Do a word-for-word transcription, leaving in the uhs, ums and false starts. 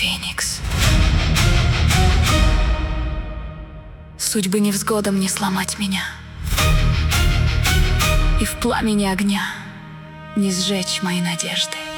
Феникс. Судьбы невзгодам не сломать меня, и в пламени огня не сжечь мои надежды.